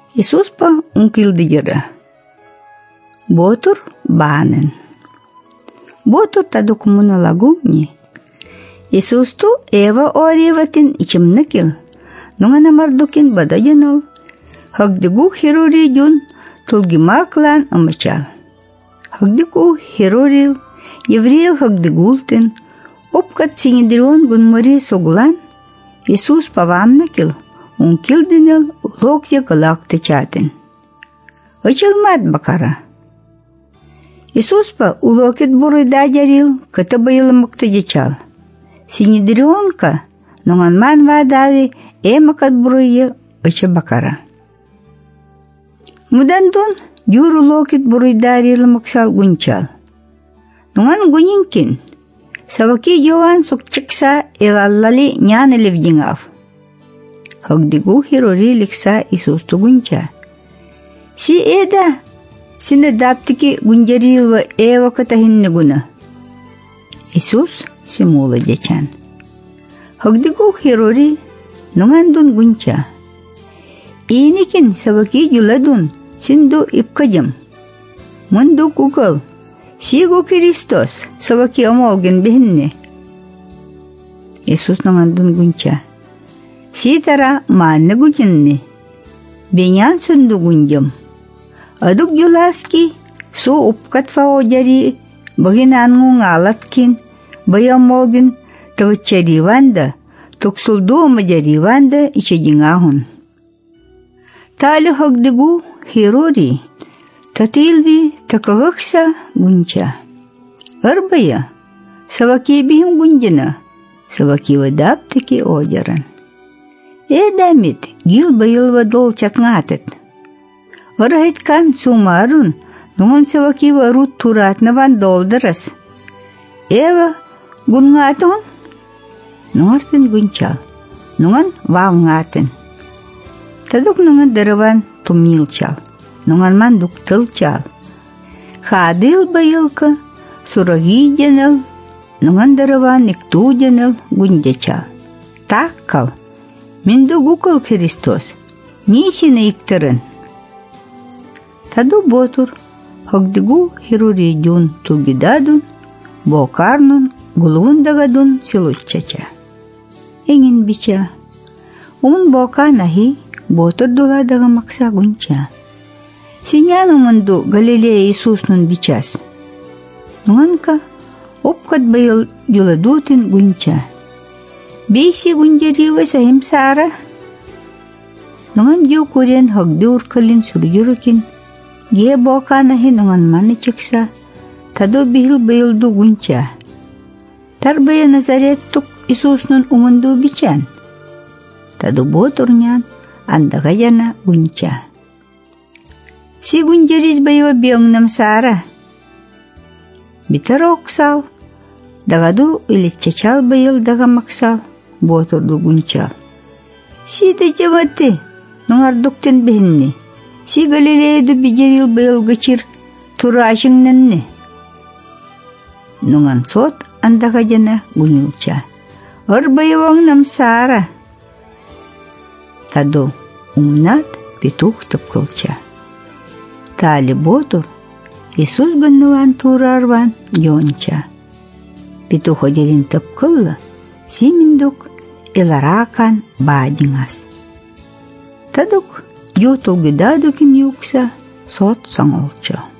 Исуспа ункилдыгера. Ботур баанын. Ботур тадук муналагумни. Исусту Эва ориватин ичимныкил. Нуңана мардукин бадажаныл. Хагдыгу хируридюн тулгимаклан амычал. Хагдыгу хирурил, еврейл хагдыгултын. Опкат синедрион гунмари соглан. Исус павамнакил. Ункилдинил улокья галакты чатын. Очылмад бакара. Исуспа улокит бурыда жарил, кыты байылымыкты жечал. Синедрионка, нуңанман вадави, эмакат бурыйы очы бакара. Мудандун юр улокит бурыда рилымыксал гунчал. Нуңан гунинкин, саваки жован сукчыкса элаллали няны левдингав. Хагдыгу хирури ликса Исусту гунча. Си эда, сине даптики гунжарилва Эва катахинны гуна. Исус симула жачан. Хагдыгу хирури нуңандун гунча. Иникин саваки жуладун синду ипкадым. Мунду кукал. Сигу Христос саваки омолген бихинне. Исус нуңандун гунча. Ситара манны гутинни. Бенян сунду гунжам. Адук юласки су упкатфа оджари багинангун алаткин баям молгин тавчариванда токсулду маджариванда ичедингахун. Тали хагдыгу хирури татилви такавакса гунча. Арбая саваки бихим гунжана саваки вадаптики оджаран. Эдамит гил байылва дол чатнгатет. Орахиткан сумарун, нуңан саваки варут туратнаван долдарас. Эва гунгатун, нуңартын гунчал, нуңан вавнгатын. Тадук нуңан дараван тумнилчал, нуңан мандук тылчал. Хадыл байылка, сураги жаныл, нуңан дараван икту жаныл гунджачал. Таккал, минду гукал Христос, нисина иктырын. Таду ботур, хагдыгу хирури дюн тугидадун, бокарнун, гулундагадун силуччача. Эңин бича. Умун бока нахи, ботур дуладага макса гунча. Синян умунду Галилея Иисуснун бичас. Нуңанка, опкат байыл юладутин гунча. Бейси гунджарива сахим сара. Нуңан жу курен хагды уркалин сурюрукин. Ге боканахи нуңан маны чикса, таду бихил байылду гунча. Тарбая Назареттук Исуснун умунду бичан. Таду ботурнян андага жана гунча. Си гунджарис байва беоңнам сара. Битар оксал, дагаду илитчачал байыл дага максал, ботурду гунчал. Си да жаваты, нуңардуктен бихинни. Си Галилеяду bijерил байыл гачир турашыңнанны. Нуңан сот андага жана гунилча. Орбайывоңнам сара. Таду умнат петух тыпкылча. Тали ботур Исус гынныван турарван жонча. Петух оделин тыпкылла симиндук эларакан бадиңас. Тадук Ютул гидадукин юкса сот саңолчо.